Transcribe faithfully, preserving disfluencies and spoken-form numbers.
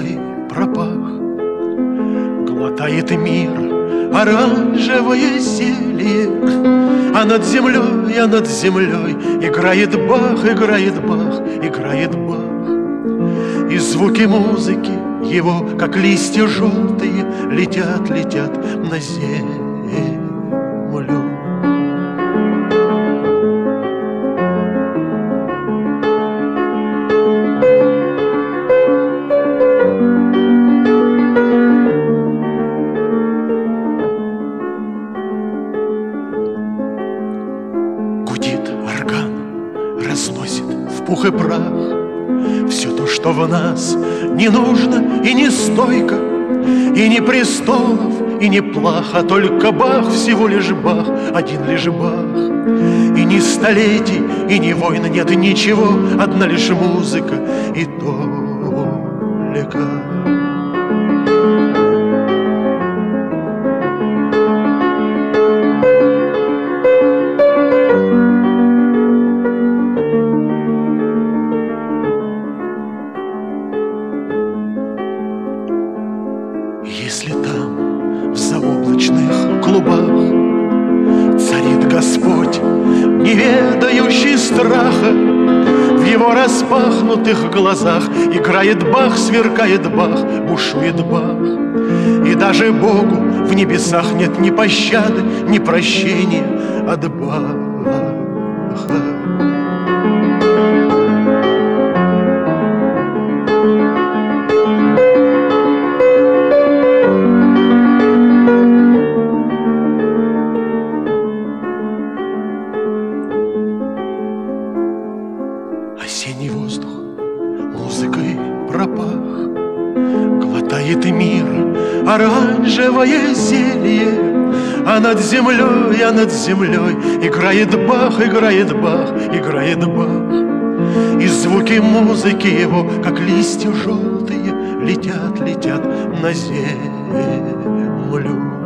музыкой пропах. Глотает мир оранжевое зелье, а над землей, а над землей играет Бах, играет Бах, играет Бах. И звуки музыки его, как листья желтые, летят, летят на землю. Гудит орган, разносит в пух и прах все то, что в нас не нужно и не стойко, и не престолов, и не плах, а только Бах, всего лишь Бах, один лишь Бах. И ни столетий, и ни войн нет ничего, одна лишь музыка, и только. Если там, в заоблачных клубах, царит Господь, не ведающий страха, в его распахнутых глазах играет Бах, сверкает Бах, бушует Бах. И даже Богу в небесах нет ни пощады, ни прощения от Баха. Осенний воздух музыкой пропах, глотает мир оранжевое зелье, а над землей, а над землей играет Бах, играет Бах, играет Бах. И звуки музыки его, как листья желтые, летят, летят на землю.